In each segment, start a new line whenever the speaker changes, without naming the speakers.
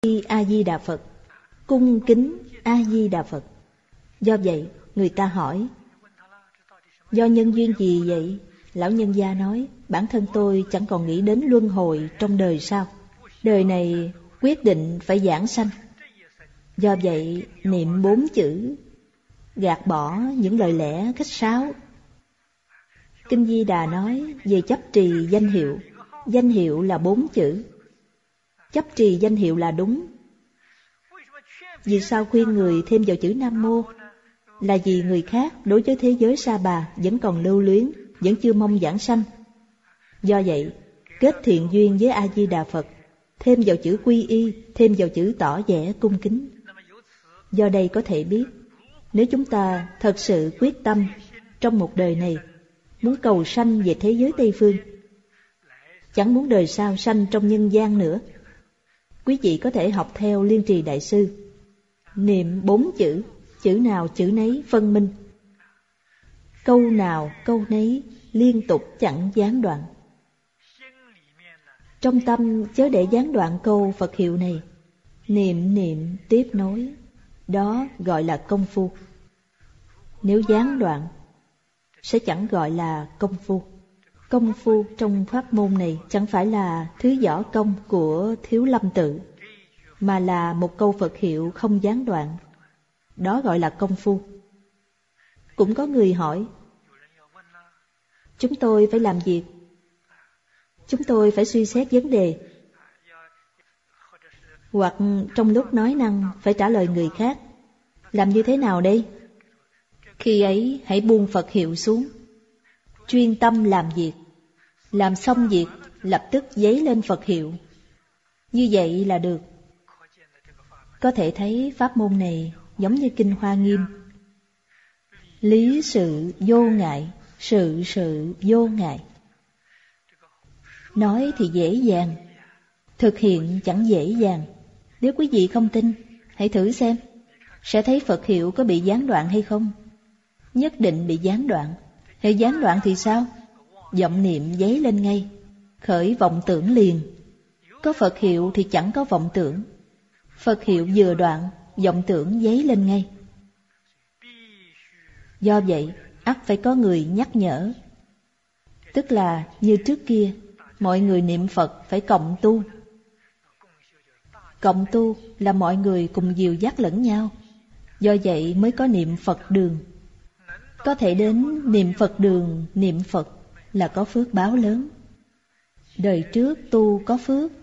A Di Đà Phật, cung kính A Di Đà Phật. Do vậy người ta hỏi: do nhân duyên gì vậy? Lão nhân gia nói: bản thân tôi chẳng còn nghĩ đến luân hồi trong đời sau. Đời này quyết định phải giảng sanh. Do vậy niệm 4 chữ, gạt bỏ những lời lẽ khách sáo. Kinh Di Đà nói về chấp trì danh hiệu. Danh hiệu là 4 chữ. Chấp trì danh hiệu là đúng. Vì sao khuyên người thêm vào chữ Nam Mô? Là vì người khác đối với thế giới sa bà vẫn còn lưu luyến, vẫn chưa mong giảng sanh. Do vậy kết thiện duyên với A Di Đà Phật, thêm vào chữ quy y, thêm vào chữ tỏ vẻ cung kính. Do đây có thể biết, nếu chúng ta thật sự quyết tâm trong một đời này muốn cầu sanh về thế giới Tây Phương, chẳng muốn đời sau sanh trong nhân gian nữa, quý vị có thể học theo Liên Trì Đại Sư, niệm 4 chữ, chữ nào chữ nấy phân minh, câu nào câu nấy liên tục chẳng gián đoạn. Trong tâm chớ để gián đoạn câu Phật hiệu này, niệm niệm tiếp nối, đó gọi là công phu. Nếu gián đoạn sẽ chẳng gọi là công phu. Công phu trong pháp môn này chẳng phải là thứ võ công của Thiếu Lâm Tự, mà là một câu Phật hiệu không gián đoạn. Đó gọi là công phu. Cũng có người hỏi: chúng tôi phải làm việc, chúng tôi phải suy xét vấn đề, hoặc trong lúc nói năng phải trả lời người khác, làm như thế nào đây? Khi ấy hãy buông Phật hiệu xuống, chuyên tâm làm việc. Làm xong việc lập tức giấy lên Phật hiệu. Như vậy là được. Có thể thấy pháp môn này giống như Kinh Hoa Nghiêm. Lý sự vô ngại, sự sự vô ngại. Nói thì dễ dàng, thực hiện chẳng dễ dàng. Nếu quý vị không tin, hãy thử xem, sẽ thấy Phật hiệu có bị gián đoạn hay không. Nhất định bị gián đoạn. Hệ gián đoạn thì sao? Vọng niệm giấy lên ngay, khởi vọng tưởng liền. Có Phật hiệu thì chẳng có vọng tưởng. Phật hiệu vừa đoạn, vọng tưởng giấy lên ngay. Do vậy ắt phải có người nhắc nhở. Tức là như trước kia, mọi người niệm Phật phải cộng tu. Cộng tu là mọi người cùng dìu dắt lẫn nhau. Do vậy mới có niệm Phật đường. Có thể đến niệm Phật đường, niệm Phật là có phước báo lớn. Đời trước tu có phước,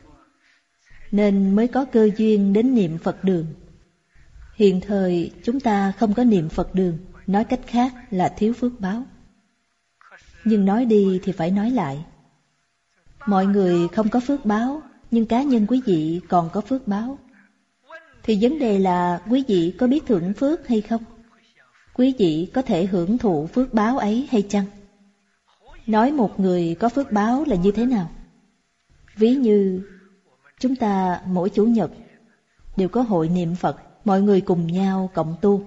nên mới có cơ duyên đến niệm Phật đường. Hiện thời chúng ta không có niệm Phật đường, nói cách khác là thiếu phước báo. Nhưng nói đi thì phải nói lại. Mọi người không có phước báo, nhưng cá nhân quý vị còn có phước báo. Thì vấn đề là quý vị có biết thưởng phước hay không? Quý vị có thể hưởng thụ phước báo ấy hay chăng? Nói một người có phước báo là như thế nào? Ví như chúng ta mỗi Chủ nhật đều có hội niệm Phật, mọi người cùng nhau cộng tu.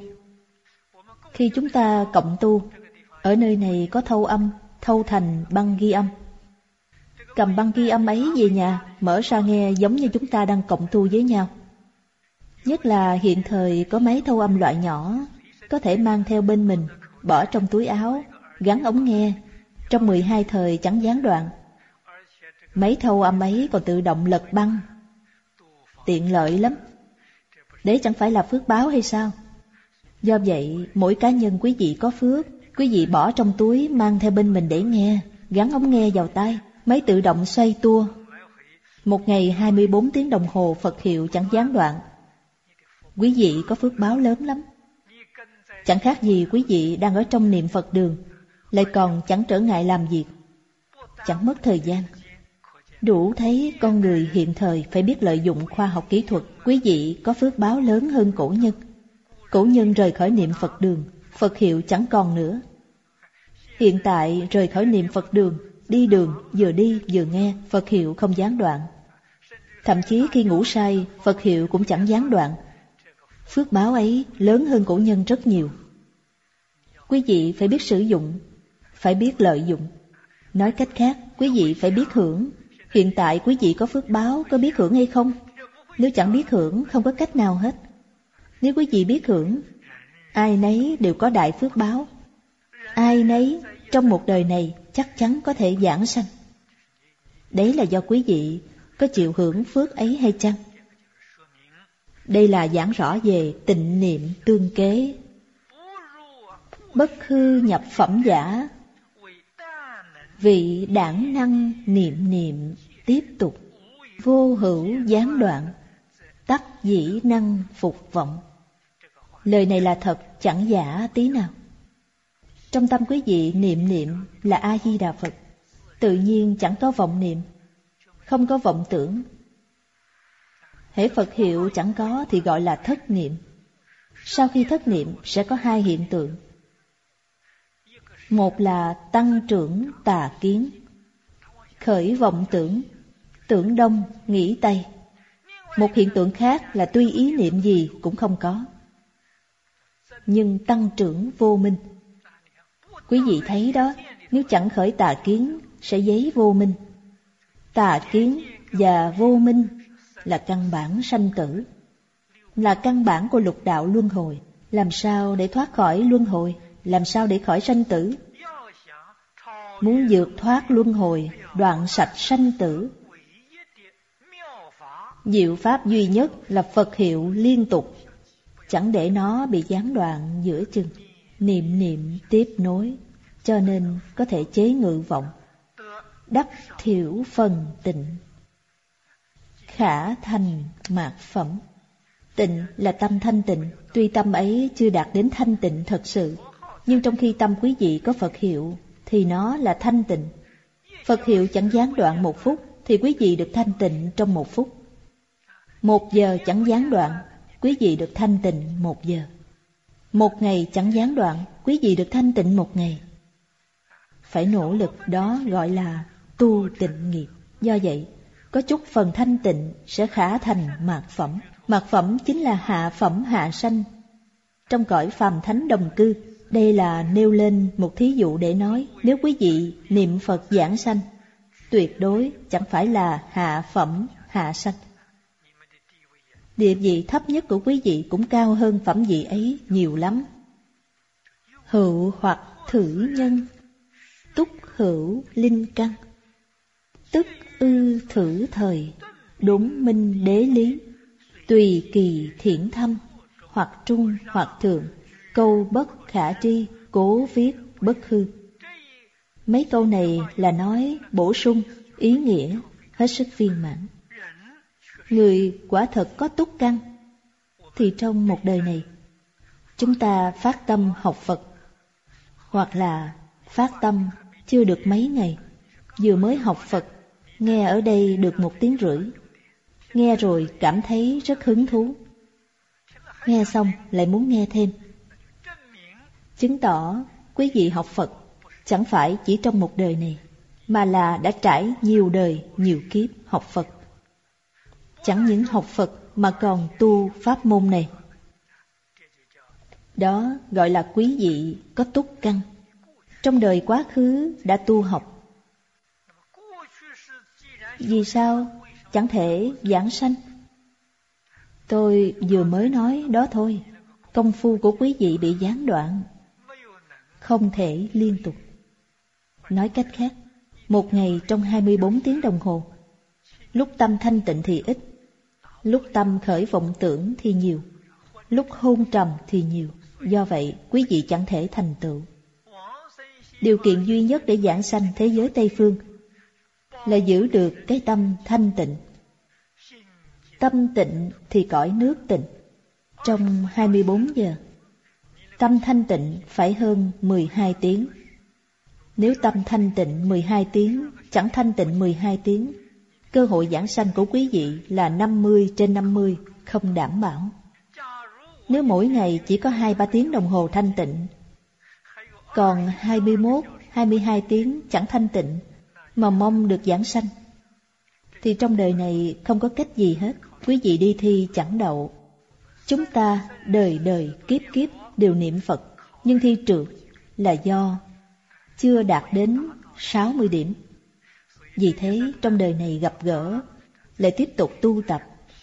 Khi chúng ta cộng tu, ở nơi này có thâu âm, thâu thành băng ghi âm. Cầm băng ghi âm ấy về nhà, mở ra nghe giống như chúng ta đang cộng tu với nhau. Nhất là hiện thời có máy thâu âm loại nhỏ, có thể mang theo bên mình, bỏ trong túi áo, gắn ống nghe, trong 12 thời chẳng gián đoạn. Máy thâu âm ấy còn tự động lật băng, tiện lợi lắm. Đấy chẳng phải là phước báo hay sao? Do vậy, mỗi cá nhân quý vị có phước, quý vị bỏ trong túi mang theo bên mình để nghe, gắn ống nghe vào tai, máy tự động xoay tua. Một ngày 24 tiếng đồng hồ Phật hiệu chẳng gián đoạn. Quý vị có phước báo lớn lắm. Chẳng khác gì quý vị đang ở trong niệm Phật đường, lại còn chẳng trở ngại làm việc, chẳng mất thời gian. Đủ thấy con người hiện thời phải biết lợi dụng khoa học kỹ thuật. Quý vị có phước báo lớn hơn cổ nhân. Cổ nhân rời khỏi niệm Phật đường, Phật hiệu chẳng còn nữa. Hiện tại rời khỏi niệm Phật đường, đi đường vừa đi vừa nghe, Phật hiệu không gián đoạn. Thậm chí khi ngủ say, Phật hiệu cũng chẳng gián đoạn. Phước báo ấy lớn hơn cổ nhân rất nhiều. Quý vị phải biết sử dụng, phải biết lợi dụng. Nói cách khác, quý vị phải biết hưởng. Hiện tại quý vị có phước báo, có biết hưởng hay không? Nếu chẳng biết hưởng, không có cách nào hết. Nếu quý vị biết hưởng, ai nấy đều có đại phước báo. Ai nấy trong một đời này chắc chắn có thể giảng sanh. Đấy là do quý vị có chịu hưởng phước ấy hay chăng? Đây là giảng rõ về tịnh niệm tương kế. Bất hư nhập phẩm giả, vị đản năng niệm niệm tiếp tục, vô hữu gián đoạn, tắc dĩ năng phục vọng. Lời này là thật, chẳng giả tí nào. Trong tâm quý vị niệm niệm là A-di-đà Phật, tự nhiên chẳng có vọng niệm, không có vọng tưởng. Hễ Phật hiệu chẳng có thì gọi là thất niệm. Sau khi thất niệm sẽ có hai hiện tượng. Một là tăng trưởng tà kiến, khởi vọng tưởng, tưởng đông nghĩ tây. Một hiện tượng khác là tuy ý niệm gì cũng không có, nhưng tăng trưởng vô minh. Quý vị thấy đó, nếu chẳng khởi tà kiến sẽ giấy vô minh. Tà kiến và vô minh là căn bản sanh tử, là căn bản của lục đạo luân hồi. Làm sao để thoát khỏi luân hồi? Làm sao để khỏi sanh tử? Muốn vượt thoát luân hồi, đoạn sạch sanh tử, diệu pháp duy nhất là Phật hiệu liên tục, chẳng để nó bị gián đoạn giữa chừng. Niệm niệm tiếp nối, cho nên có thể chế ngự vọng, đắc thiểu phần tịnh, khả thành mạt phẩm. Tịnh là tâm thanh tịnh. Tuy tâm ấy chưa đạt đến thanh tịnh thật sự, nhưng trong khi tâm quý vị có Phật hiệu thì nó là thanh tịnh. Phật hiệu chẳng gián đoạn một phút thì quý vị được thanh tịnh trong một phút. 1 giờ chẳng gián đoạn, quý vị được thanh tịnh 1 giờ. 1 ngày chẳng gián đoạn, quý vị được thanh tịnh 1 ngày. Phải nỗ lực, đó gọi là tu tịnh nghiệp. Do vậy, có chút phần thanh tịnh sẽ khả thành mạt phẩm. Mạt phẩm chính là hạ phẩm hạ sanh trong cõi phàm thánh đồng cư. Đây là nêu lên một thí dụ để nói, nếu quý vị niệm Phật giảng sanh, tuyệt đối chẳng phải là hạ phẩm hạ sanh. Địa vị thấp nhất của quý vị cũng cao hơn phẩm vị ấy nhiều lắm. Hữu hoặc thử nhân, túc hữu linh căn, tức ư thử thời, đúng minh đế lý, tùy kỳ thiển thâm, hoặc trung hoặc thượng, câu bất khả tri, cố viết bất hư. Mấy câu này là nói bổ sung, ý nghĩa hết sức viên mãn. Người quả thật có túc căn, thì trong một đời này chúng ta phát tâm học Phật, hoặc là phát tâm chưa được mấy ngày, vừa mới học Phật, nghe ở đây được 1 tiếng rưỡi, nghe rồi cảm thấy rất hứng thú, nghe xong lại muốn nghe thêm. Chứng tỏ quý vị học Phật chẳng phải chỉ trong một đời này, mà là đã trải nhiều đời, nhiều kiếp học Phật. Chẳng những học Phật mà còn tu pháp môn này. Đó gọi là quý vị có túc căn. Trong đời quá khứ đã tu học. Vì sao chẳng thể giảng sanh? Tôi vừa mới nói đó thôi. Công phu của quý vị bị gián đoạn, không thể liên tục. Nói cách khác, 1 ngày trong 24 tiếng đồng hồ, lúc tâm thanh tịnh thì ít, lúc tâm khởi vọng tưởng thì nhiều, lúc hôn trầm thì nhiều. Do vậy, quý vị chẳng thể thành tựu. Điều kiện duy nhất để giảng sanh thế giới Tây Phương là giữ được cái tâm thanh tịnh. Tâm tịnh thì cõi nước tịnh. Trong 24 giờ, tâm thanh tịnh phải hơn 12 tiếng. Nếu tâm thanh tịnh 12 tiếng, chẳng thanh tịnh 12 tiếng, cơ hội giảng sanh của quý vị là 50/50, không đảm bảo. Nếu mỗi ngày chỉ có 2-3 tiếng đồng hồ thanh tịnh, còn 21-22 tiếng chẳng thanh tịnh, mà mong được giảng sanh, thì trong đời này không có cách gì hết. Quý vị đi thi chẳng đậu. Chúng ta đời đời kiếp kiếp đều niệm Phật, nhưng thi trượt là do chưa đạt đến 60 điểm. Vì thế trong đời này gặp gỡ, lại tiếp tục tu tập,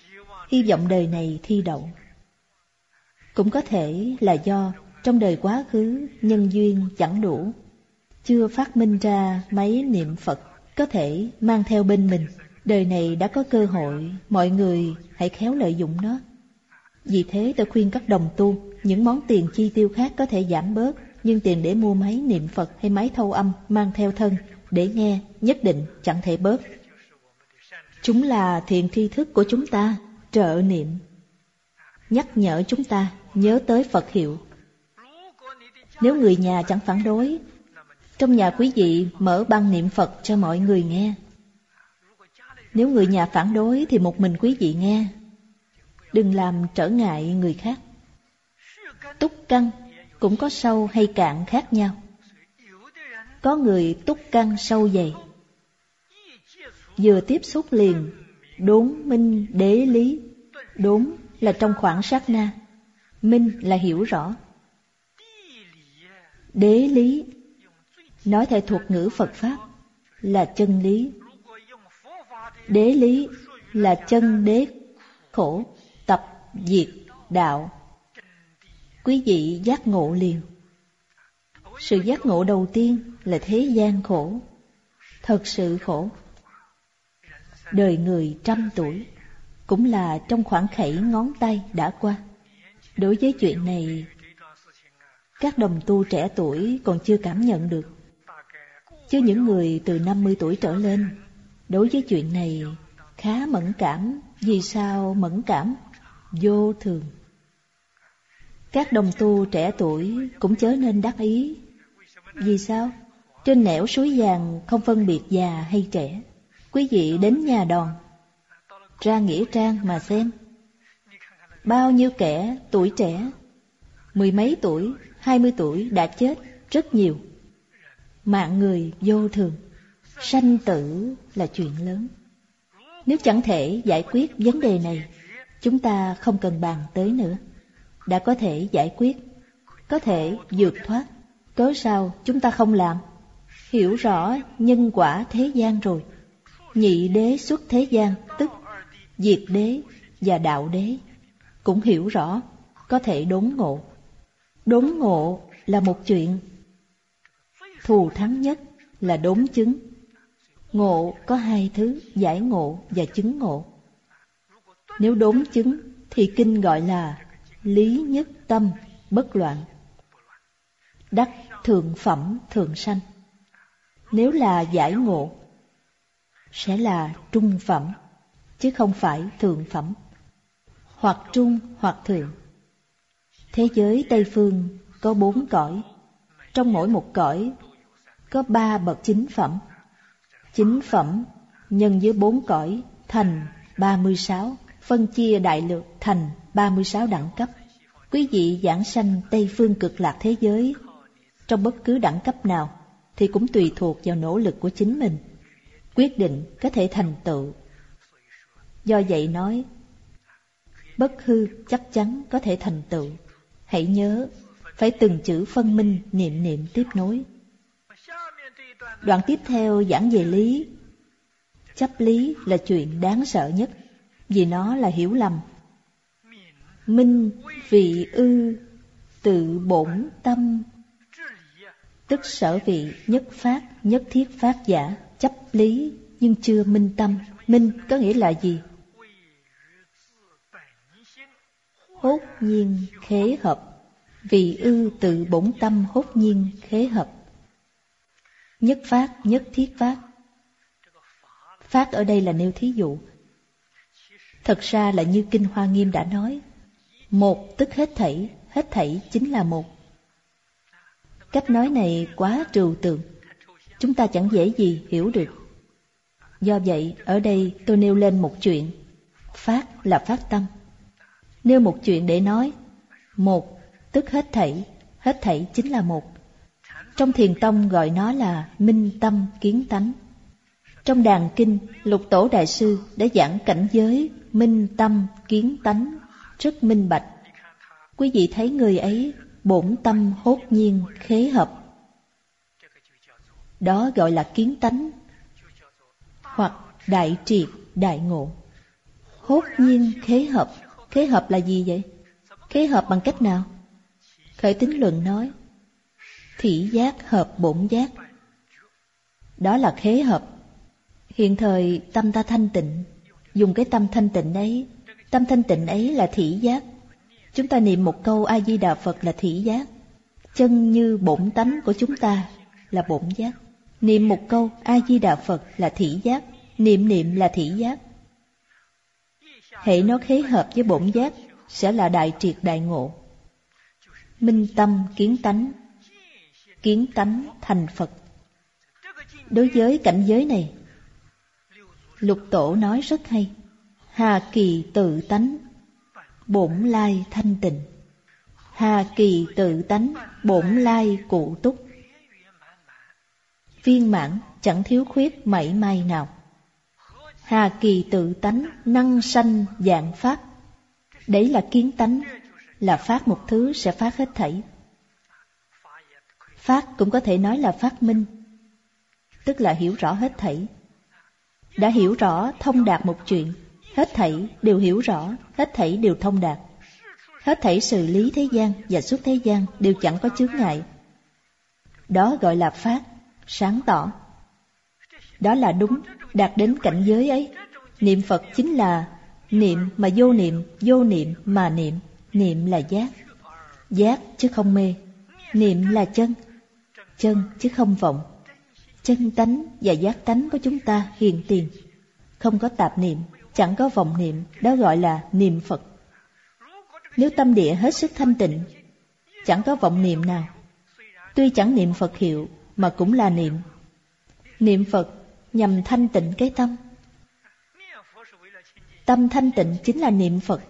hy vọng đời này thi đậu. Cũng có thể là do trong đời quá khứ nhân duyên chẳng đủ, chưa phát minh ra máy niệm Phật có thể mang theo bên mình. Đời này đã có cơ hội, mọi người hãy khéo lợi dụng nó. Vì thế tôi khuyên các đồng tu, những món tiền chi tiêu khác có thể giảm bớt, nhưng tiền để mua máy niệm Phật hay máy thâu âm mang theo thân để nghe nhất định chẳng thể bớt. Chúng là thiện tri thức của chúng ta, trợ niệm, nhắc nhở chúng ta nhớ tới Phật hiệu. Nếu người nhà chẳng phản đối, trong nhà quý vị mở băng niệm Phật cho mọi người nghe. Nếu người nhà phản đối thì một mình quý vị nghe, đừng làm trở ngại người khác. Túc căn cũng có sâu hay cạn khác nhau. Có người túc căn sâu dày, vừa tiếp xúc liền đốn minh đế lý. Đốn là trong khoảng sát na, minh là hiểu rõ, đế lý nói theo thuật ngữ Phật Pháp là chân lý. Đế lý là chân đế khổ, tập diệt đạo. Quý vị giác ngộ liền. Sự giác ngộ đầu tiên là thế gian khổ, thật sự khổ. Đời người 100 tuổi cũng là trong khoảng khẩy ngón tay đã qua. Đối với chuyện này, các đồng tu trẻ tuổi còn chưa cảm nhận được, chứ những người từ 50 tuổi trở lên đối với chuyện này khá mẫn cảm. Vì sao mẫn cảm? Vô thường. Các đồng tu trẻ tuổi cũng chớ nên đắc ý. Vì sao? Trên nẻo suối vàng không phân biệt già hay trẻ. Quý vị đến nhà đòn, ra nghĩa trang mà xem, bao nhiêu kẻ tuổi trẻ, 10 mấy tuổi, 20 tuổi đã chết rất nhiều. Mạng người vô thường, sanh tử là chuyện lớn. Nếu chẳng thể giải quyết vấn đề này, chúng ta không cần bàn tới nữa. Đã có thể giải quyết, có thể vượt thoát, cớ sao chúng ta không làm? Hiểu rõ nhân quả thế gian rồi, nhị đế xuất thế gian, tức diệt đế và đạo đế cũng hiểu rõ, có thể đốn ngộ. Đốn ngộ là một chuyện, thù thắng nhất là đốn chứng. Ngộ có hai thứ, giải ngộ và chứng ngộ. Nếu đốn chứng thì kinh gọi là lý nhất tâm bất loạn, đắc thượng phẩm thường sanh. Nếu là giải ngộ sẽ là trung phẩm, chứ không phải thượng phẩm, hoặc trung hoặc thượng. Thế giới Tây Phương có 4 cõi, trong mỗi một cõi có 3 bậc chính phẩm. Chính phẩm nhân với 4 cõi thành 36, phân chia đại lược thành 36 đẳng cấp. Quý vị giảng sanh Tây Phương Cực Lạc thế giới trong bất cứ đẳng cấp nào thì cũng tùy thuộc vào nỗ lực của chính mình, quyết định có thể thành tựu. Do vậy nói, bất hư chắc chắn có thể thành tựu. Hãy nhớ, phải từng chữ phân minh, niệm niệm tiếp nối. Đoạn tiếp theo giảng về lý. Chấp lý là chuyện đáng sợ nhất, vì nó là hiểu lầm. Minh vị ư tự bổn tâm, tức sở vị nhất phát, nhất thiết phát giả. Chấp lý nhưng chưa minh tâm. Minh có nghĩa là gì? Hốt nhiên khế hợp. Vị ư tự bổn tâm hốt nhiên khế hợp. Nhất phát, nhất thiết phát. Phát ở đây là nêu thí dụ. Thật ra là như Kinh Hoa Nghiêm đã nói, một tức hết thảy chính là một. Cách nói này quá trừu tượng, chúng ta chẳng dễ gì hiểu được. Do vậy, ở đây tôi nêu lên một chuyện. Phát là phát tâm. Nêu một chuyện để nói, một tức hết thảy chính là một. Trong Thiền Tông gọi nó là minh tâm kiến tánh. Trong Đàn Kinh, Lục Tổ Đại Sư đã giảng cảnh giới minh tâm kiến tánh rất minh bạch. Quý vị thấy người ấy bổn tâm hốt nhiên khế hợp, đó gọi là kiến tánh, hoặc đại triệt đại ngộ. Hốt nhiên khế hợp. Khế hợp là gì vậy? Khế hợp bằng cách nào? Khởi Tín Luận nói thị giác hợp bổn giác. Đó là khế hợp. Hiện thời tâm ta thanh tịnh, dùng cái tâm thanh tịnh ấy. Tâm thanh tịnh ấy là thị giác. Chúng ta niệm một câu A Di Đà Phật là thị giác. Chân như bổn tánh của chúng ta là bổn giác. Niệm một câu A Di Đà Phật là thị giác. Niệm là thị giác. Hễ nó khế hợp với bổn giác sẽ là đại triệt đại ngộ. Minh tâm kiến tánh, kiến tánh thành Phật. Đối với cảnh giới này, Lục Tổ nói rất hay. Hà kỳ tự tánh, bổn lai thanh tịnh. Hà kỳ tự tánh, bổn lai cụ túc. Viên mãn, chẳng thiếu khuyết mảy may nào. Hà kỳ tự tánh, năng sanh dạng pháp. Đấy là kiến tánh, là phát một thứ sẽ phát hết thảy. Phát cũng có thể nói là phát minh, tức là hiểu rõ hết thảy. Đã hiểu rõ, thông đạt một chuyện, hết thảy đều hiểu rõ, hết thảy đều thông đạt. Hết thảy xử lý thế gian và xuất thế gian đều chẳng có chướng ngại. Đó gọi là phát, sáng tỏ. Đó là đúng, đạt đến cảnh giới ấy. Niệm Phật chính là niệm mà vô niệm, vô niệm mà niệm. Niệm là giác, giác chứ không mê. Niệm là chân, chân chứ không vọng. Chân tánh và giác tánh của chúng ta hiền tiền, không có tạp niệm, chẳng có vọng niệm. Đó gọi là niệm Phật. Nếu tâm địa hết sức thanh tịnh, chẳng có vọng niệm nào, tuy chẳng niệm Phật hiệu mà cũng là niệm. Niệm Phật nhằm thanh tịnh cái tâm. Tâm thanh tịnh chính là niệm Phật.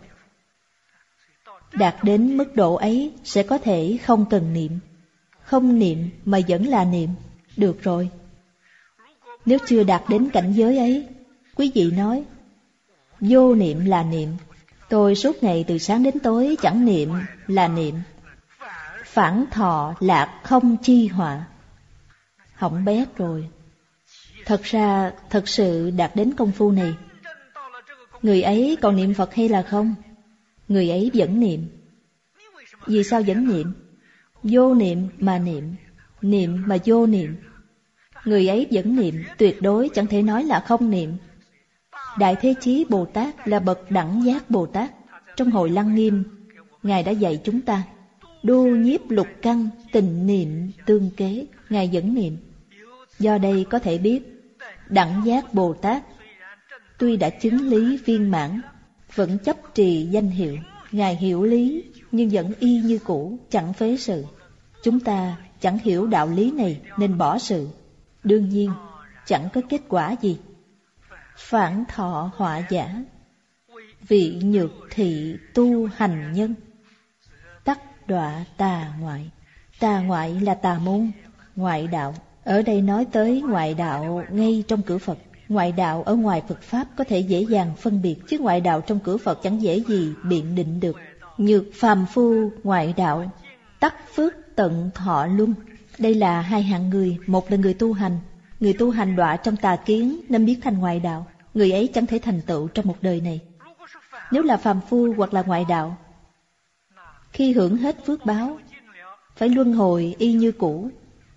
Đạt đến mức độ ấy sẽ có thể không cần niệm. Không niệm mà vẫn là niệm, được rồi. Nếu chưa đạt đến cảnh giới ấy, quý vị nói vô niệm là niệm. Tôi suốt ngày từ sáng đến tối chẳng niệm là niệm. Phản thọ lạc không chi họa. Hỏng bét rồi. Thật ra, thật sự đạt đến công phu này, người ấy còn niệm Phật hay là không? Người ấy vẫn niệm. Vì sao vẫn niệm? Vô niệm mà niệm, niệm mà vô niệm. Người ấy vẫn niệm, tuyệt đối chẳng thể nói là không niệm. Đại Thế Chí Bồ Tát là bậc đẳng giác Bồ Tát. Trong Hội Lăng Nghiêm, Ngài đã dạy chúng ta đô nhiếp lục căn, tình niệm tương kế. Ngài vẫn niệm. Do đây có thể biết, đẳng giác Bồ Tát tuy đã chứng lý viên mãn, vẫn chấp trì danh hiệu. Ngài hiểu lý nhưng vẫn y như cũ, chẳng phế sự. Chúng ta chẳng hiểu đạo lý này nên bỏ sự. Đương nhiên chẳng có kết quả gì. Phản thọ họa giả, vị nhược thị tu hành nhân, tắc đọa tà ngoại. Tà ngoại là tà môn, ngoại đạo. Ở đây nói tới ngoại đạo ngay trong cửa Phật. Ngoại đạo ở ngoài Phật Pháp có thể dễ dàng phân biệt, chứ ngoại đạo trong cửa Phật chẳng dễ gì biện định được. Nhược phàm phu ngoại đạo, tắc phước tận thọ luân. Đây là hai hạng người. Một là người tu hành. Người tu hành đọa trong tà kiến nên biến thành ngoại đạo. Người ấy chẳng thể thành tựu trong một đời này. Nếu là phàm phu hoặc là ngoại đạo, khi hưởng hết phước báo, phải luân hồi y như cũ.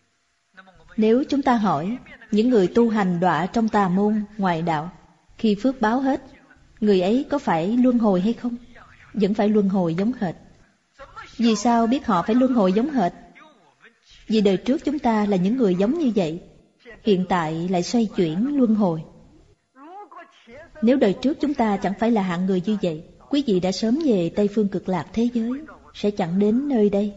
Nếu chúng ta hỏi, những người tu hành đọa trong tà môn, ngoại đạo, khi phước báo hết, người ấy có phải luân hồi hay không? Vẫn phải luân hồi giống hệt. Vì sao biết họ phải luân hồi giống hệt? Vì đời trước chúng ta là những người giống như vậy, hiện tại lại xoay chuyển luân hồi. Nếu đời trước chúng ta chẳng phải là hạng người như vậy, quý vị đã sớm về Tây Phương Cực Lạc thế giới, sẽ chẳng đến nơi đây.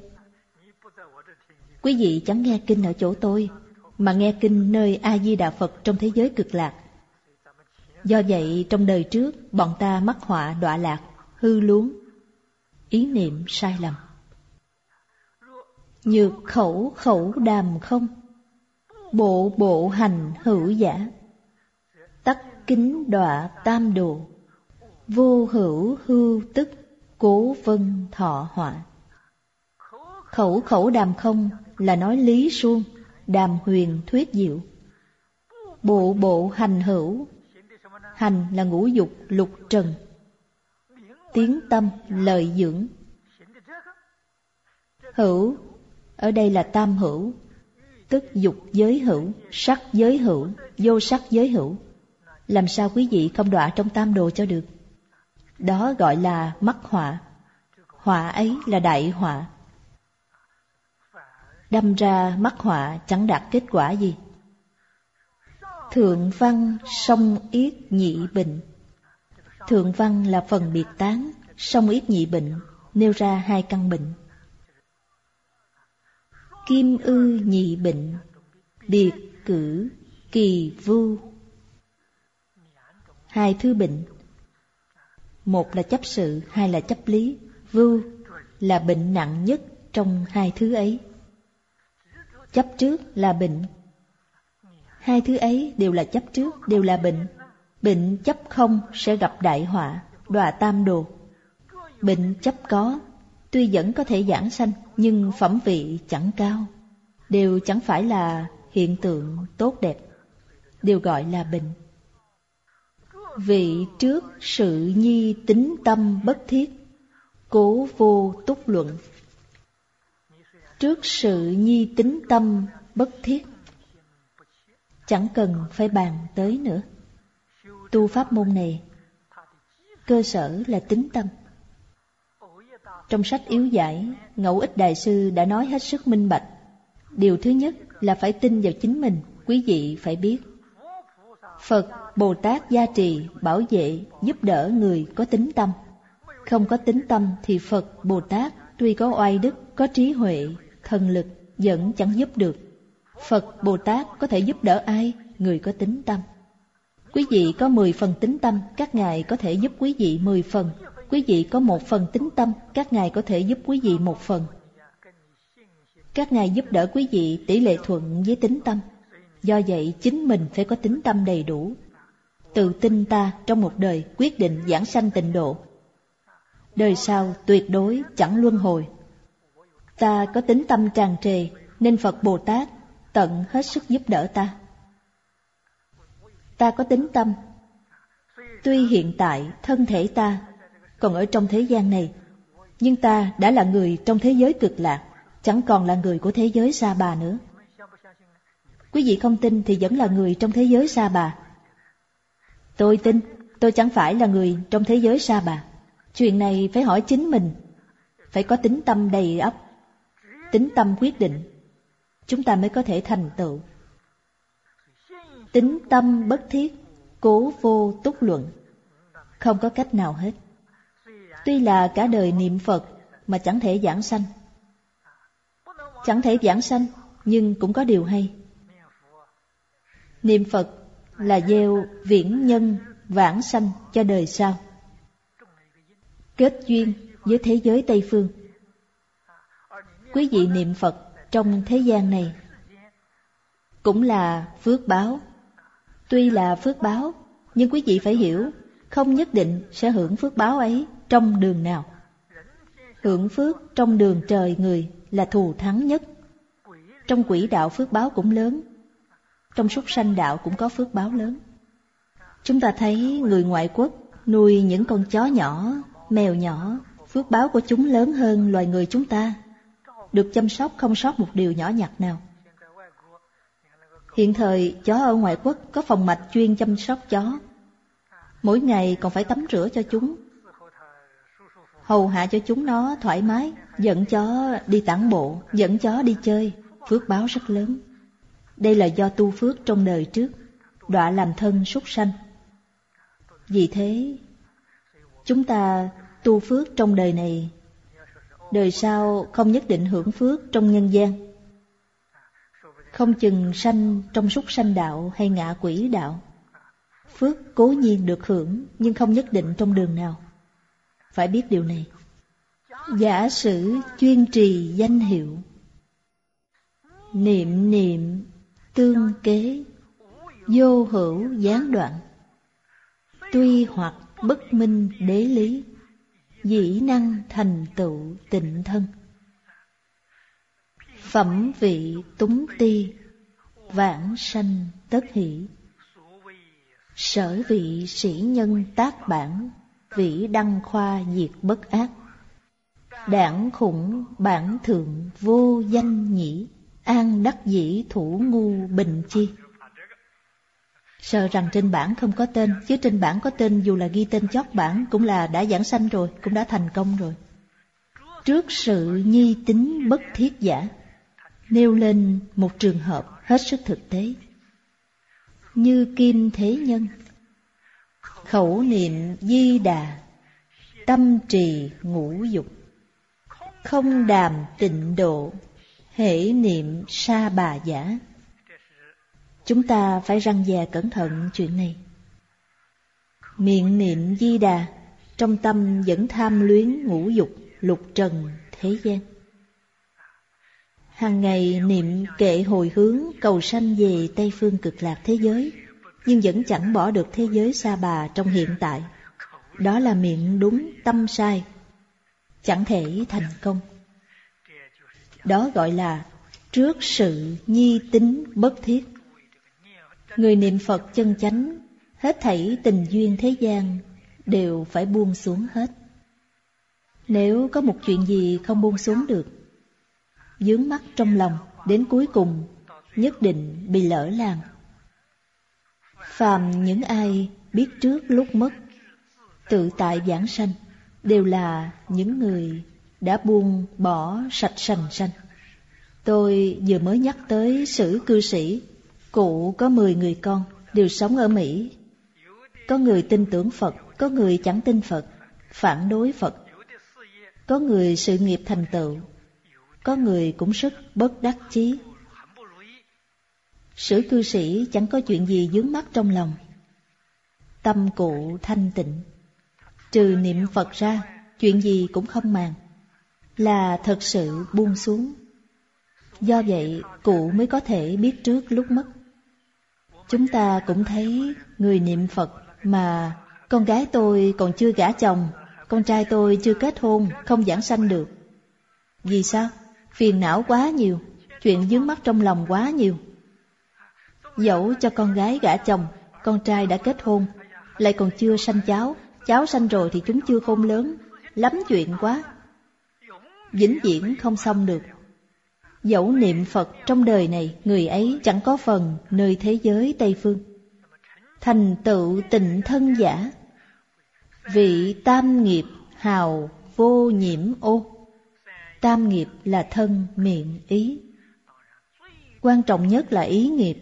Quý vị chẳng nghe kinh ở chỗ tôi, mà nghe kinh nơi A Di Đà Phật trong thế giới Cực Lạc. Do vậy trong đời trước bọn ta mắc họa đọa lạc, hư luống, ý niệm sai lầm. Nhược khẩu khẩu đàm không, bộ bộ hành hữu giả, tắc kính đọa tam đồ, vô hữu hưu tức, cố vân thọ họa. Khẩu khẩu đàm không là nói lý suông, đàm huyền thuyết diệu. Bộ bộ hành hữu, hành là ngũ dục lục trần, tiếng tâm, lợi dưỡng. Hữu ở đây là tam hữu, tức dục giới hữu, sắc giới hữu, vô sắc giới hữu. Làm sao quý vị không đọa trong tam đồ cho được? Đó gọi là mắc họa. Họa ấy là đại họa. Đâm ra mắc họa chẳng đạt kết quả gì. Thượng văn song yết nhị bệnh. Thượng văn là phần biệt tán, song yết nhị bệnh nêu ra hai căn bệnh. Kim ư nhị bệnh, biệt cử kỳ vu. Hai thứ bệnh, một là chấp sự, hai là chấp lý. Vu là bệnh nặng nhất trong hai thứ ấy. Chấp trước là bệnh. Hai thứ ấy đều là chấp trước, đều là bệnh. Bệnh chấp không sẽ gặp đại họa, đọa tam đồ. Bệnh chấp có, tuy vẫn có thể giảng sanh, nhưng phẩm vị chẳng cao, đều chẳng phải là hiện tượng tốt đẹp, đều gọi là bệnh. Vị trước sự nhi tính tâm bất thiết, cố vô túc luận. Trước sự nhi tính tâm bất thiết, chẳng cần phải bàn tới nữa. Tu pháp môn này, cơ sở là tính tâm. Trong sách Yếu Giải, Ngẫu Ích Đại Sư đã nói hết sức minh bạch. Điều thứ nhất là phải tin vào chính mình, quý vị phải biết. Phật, Bồ Tát gia trì, bảo vệ, giúp đỡ người có tính tâm. Không có tính tâm thì Phật, Bồ Tát tuy có oai đức, có trí huệ, thần lực, vẫn chẳng giúp được. Phật, Bồ Tát có thể giúp đỡ ai? Người có tính tâm. Quý vị có 10 phần tính tâm, các ngài có thể giúp quý vị 10 phần. Quý vị có 1 phần tính tâm, các ngài có thể giúp quý vị 1 phần. Các ngài giúp đỡ quý vị tỷ lệ thuận với tính tâm. Do vậy chính mình phải có tính tâm đầy đủ. Tự tin ta trong một đời quyết định giảng sanh tịnh độ. Đời sau tuyệt đối chẳng luân hồi. Ta có tính tâm tràn trề nên Phật Bồ Tát tận hết sức giúp đỡ ta. Ta có tính tâm, tuy hiện tại thân thể ta còn ở trong thế gian này, nhưng ta đã là người trong thế giới cực lạc, chẳng còn là người của thế giới Sa Bà nữa. Quý vị không tin thì vẫn là người trong thế giới Sa Bà. Tôi tin, tôi chẳng phải là người trong thế giới Sa Bà. Chuyện này phải hỏi chính mình, phải có tính tâm đầy ắp, tính tâm quyết định, chúng ta mới có thể thành tựu. Tính tâm bất thiết, cố vô túc luận. Không có cách nào hết. Tuy là cả đời niệm Phật mà chẳng thể giảng sanh. Chẳng thể giảng sanh, nhưng cũng có điều hay. Niệm Phật là gieo viễn nhân vãng sanh cho đời sau. Kết duyên với thế giới Tây Phương. Quý vị niệm Phật trong thế gian này cũng là phước báo. Tuy là phước báo, nhưng quý vị phải hiểu, không nhất định sẽ hưởng phước báo ấy trong đường nào. Hưởng phước trong đường trời người là thù thắng nhất. Trong quỷ đạo phước báo cũng lớn, trong súc sanh đạo cũng có phước báo lớn. Chúng ta thấy người ngoại quốc nuôi những con chó nhỏ, mèo nhỏ, phước báo của chúng lớn hơn loài người chúng ta, được chăm sóc không sót một điều nhỏ nhặt nào. Hiện thời chó ở ngoại quốc có phòng mạch chuyên chăm sóc chó, mỗi ngày còn phải tắm rửa cho chúng, hầu hạ cho chúng nó thoải mái, dẫn chó đi tản bộ, dẫn chó đi chơi, phước báo rất lớn. Đây là do tu phước trong đời trước, đọa làm thân súc sanh. Vì thế, chúng ta tu phước trong đời này, đời sau không nhất định hưởng phước trong nhân gian. Không chừng sanh trong súc sanh đạo hay ngạ quỷ đạo. Phước cố nhiên được hưởng, nhưng không nhất định trong đường nào. Phải biết điều này. Giả sử chuyên trì danh hiệu, niệm niệm tương kế, vô hữu gián đoạn. Tuy hoặc bất minh đế lý, dĩ năng thành tựu tịnh thân. Phẩm vị túng ti, vãng sanh tất hỷ. Sở vị sĩ nhân tác bản, vĩ đăng khoa diệt bất ác. Đảng khủng bản thượng vô danh nhĩ, an đắc dĩ thủ ngu bình chi. Sợ rằng trên bảng không có tên, chứ trên bảng có tên dù là ghi tên chót bảng cũng là đã giảng sanh rồi, cũng đã thành công rồi. Trước sự nhi tính bất thiết giả, nêu lên một trường hợp hết sức thực tế. Như Kim Thế Nhân, khẩu niệm Di Đà, tâm trì ngũ dục, không đàm tịnh độ, hễ niệm sa bà giả. Chúng ta phải răn dè cẩn thận chuyện này. Miệng niệm Di Đà, trong tâm vẫn tham luyến ngũ dục, lục trần, thế gian. Hàng ngày niệm kệ hồi hướng cầu sanh về Tây Phương Cực Lạc thế giới, nhưng vẫn chẳng bỏ được thế giới sa bà trong hiện tại. Đó là miệng đúng tâm sai, chẳng thể thành công. Đó gọi là trước sự nhi tính bất thiết. Người niệm Phật chân chánh, hết thảy tình duyên thế gian đều phải buông xuống hết. Nếu có một chuyện gì không buông xuống được, vướng mắc trong lòng, đến cuối cùng nhất định bị lỡ làng. Phàm những ai biết trước lúc mất, tự tại vãng sanh, đều là những người đã buông bỏ sạch sành sanh. Tôi vừa mới nhắc tới Sử cư sĩ. Cụ có 10 người con, đều sống ở Mỹ. Có người tin tưởng Phật, có người chẳng tin Phật, phản đối Phật. Có người sự nghiệp thành tựu, có người cũng rất bất đắc chí. Sử cư sĩ chẳng có chuyện gì vướng mắc trong lòng. Tâm cụ thanh tịnh, trừ niệm Phật ra, chuyện gì cũng không màng, là thật sự buông xuống. Do vậy cụ mới có thể biết trước lúc mất. Chúng ta cũng thấy người niệm Phật mà con gái tôi còn chưa gả chồng, con trai tôi chưa kết hôn, không vãng sanh được. Vì sao? Phiền não quá nhiều, chuyện vướng mắc trong lòng quá nhiều. Dẫu cho con gái gả chồng, con trai đã kết hôn, lại còn chưa sanh cháu, cháu sanh rồi thì chúng chưa khôn lớn, lắm chuyện quá, vĩnh viễn không xong được. Dẫu niệm Phật trong đời này, người ấy chẳng có phần nơi thế giới Tây Phương. Thành tựu tịnh thân giả, vị tam nghiệp hào vô nhiễm ô. Tam nghiệp là thân, miệng, ý. Quan trọng nhất là ý nghiệp.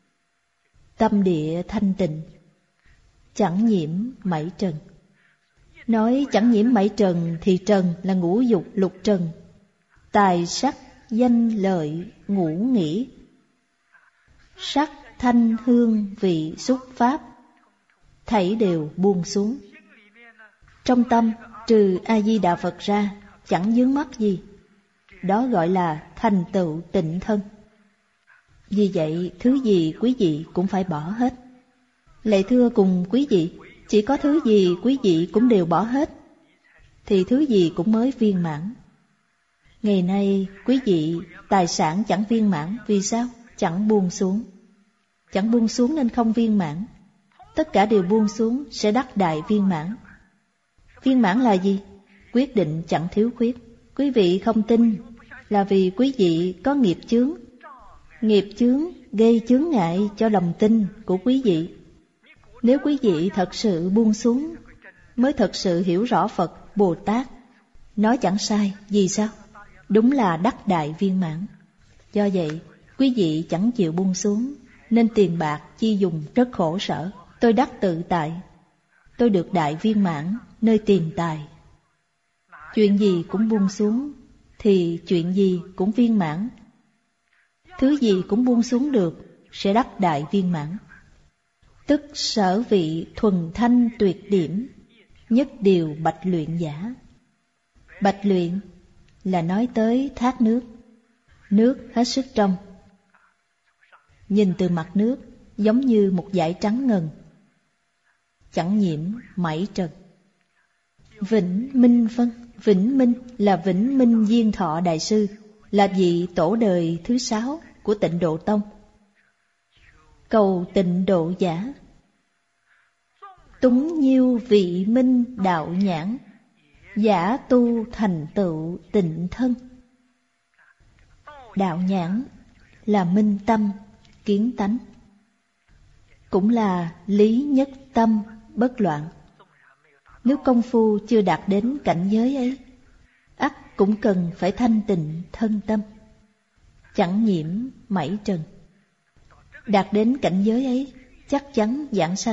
Tâm địa thanh tịnh, chẳng nhiễm mảy trần. Nói chẳng nhiễm mảy trần thì trần là ngũ dục lục trần, tài sắc danh lợi ngũ nghĩ, sắc thanh hương vị xúc pháp, thảy đều buông xuống. Trong tâm trừ A Di Đà Phật ra, chẳng vướng mắc gì. Đó gọi là thành tựu tịnh thân. Vì vậy thứ gì quý vị cũng phải bỏ hết. Lạy thưa cùng quý vị, chỉ có thứ gì quý vị cũng đều bỏ hết, thì thứ gì cũng mới viên mãn. Ngày nay quý vị tài sản chẳng viên mãn, vì sao? Chẳng buông xuống. Chẳng buông xuống nên không viên mãn. Tất cả đều buông xuống sẽ đắc đại viên mãn. Viên mãn là gì? Quyết định chẳng thiếu khuyết. Quý vị không tin là vì quý vị có nghiệp chướng. Nghiệp chướng gây chướng ngại cho lòng tin của quý vị. Nếu quý vị thật sự buông xuống, mới thật sự hiểu rõ Phật, Bồ Tát. Nói chẳng sai, vì sao? Đúng là đắc đại viên mãn. Do vậy, quý vị chẳng chịu buông xuống, nên tiền bạc chi dùng rất khổ sở. Tôi đắc tự tại, tôi được đại viên mãn nơi tiền tài. Chuyện gì cũng buông xuống, thì chuyện gì cũng viên mãn. Thứ gì cũng buông xuống được, sẽ đắc đại viên mãn. Tức sở vị thuần thanh tuyệt điểm, nhất điều bạch luyện giả. Bạch luyện là nói tới thác nước. Nước hết sức trong. Nhìn từ mặt nước giống như một dải trắng ngần, chẳng nhiễm mảy trần. Vĩnh Minh Vân, Vĩnh Minh là Vĩnh Minh Diên Thọ Đại Sư, là vị tổ đời thứ 6 của Tịnh Độ Tông. Cầu tịnh độ giả, túng nhiêu vị minh đạo nhãn, giả tu thành tựu tịnh thân. Đạo nhãn là minh tâm, kiến tánh, cũng là lý nhất tâm, bất loạn. Nếu công phu chưa đạt đến cảnh giới ấy, ắt cũng cần phải thanh tịnh thân tâm, chẳng nhiễm mảy trần. Đạt đến cảnh giới ấy, chắc chắn giảng sanh.